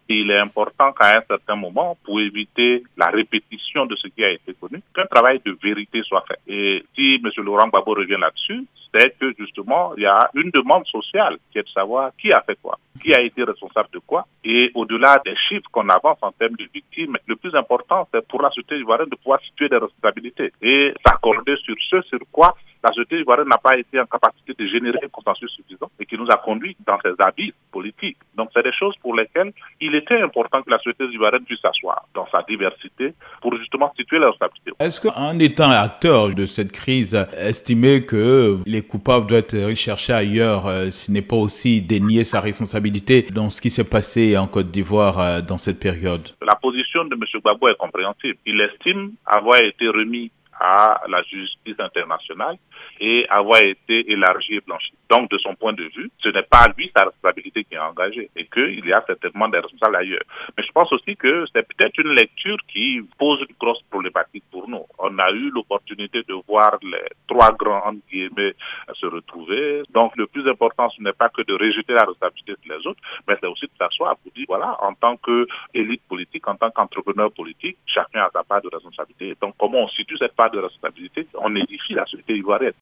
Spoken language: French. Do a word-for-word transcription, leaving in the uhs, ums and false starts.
Et il est important qu'à un certain moment, pour éviter la répétition de ce qui a été connu, qu'un travail de vérité soit fait. Et si M. Laurent Gbagbo revient là-dessus, c'est que justement, il y a une demande sociale qui est de savoir qui a fait quoi, qui a été responsable de quoi. Et au-delà des chiffres qu'on avance en termes de victimes, le plus important, c'est pour la société ivoirienne de pouvoir situer des responsabilités et s'accorder sur ce sur quoi la société ivoirienne n'a pas été en capacité de générer un consensus suffisant et qui nous a conduit dans ses abysses politiques. Donc, c'est des choses pour lesquelles il était important que la société ivoirienne puisse s'asseoir dans sa diversité pour justement situer les responsabilités. Est-ce qu'en étant acteur de cette crise, estimer que les coupables doivent être recherchés ailleurs, euh, ce n'est pas aussi dénier sa responsabilité dans ce qui s'est passé en Côte d'Ivoire euh, dans cette période? La position de M. Gbagbo est compréhensible. Il estime avoir été remis à la justice internationale et avoir été élargi et blanchi. Donc, de son point de vue, ce n'est pas lui sa responsabilité qui est engagée et qu'il y a certainement des responsables ailleurs. Mais je pense aussi que c'est peut-être une lecture qui pose une grosse problématique pour nous. On a eu l'opportunité de voir les trois grands, entre guillemets, se retrouver. Donc, le plus important, ce n'est pas que de rejeter la responsabilité sur les autres, mais c'est aussi de s'asseoir pour dire, voilà, en tant qu'élite politique, en tant qu'entrepreneur politique, chacun a sa part de responsabilité. Donc, comment on situe cette part de responsabilité? On édifie la société ivoirienne.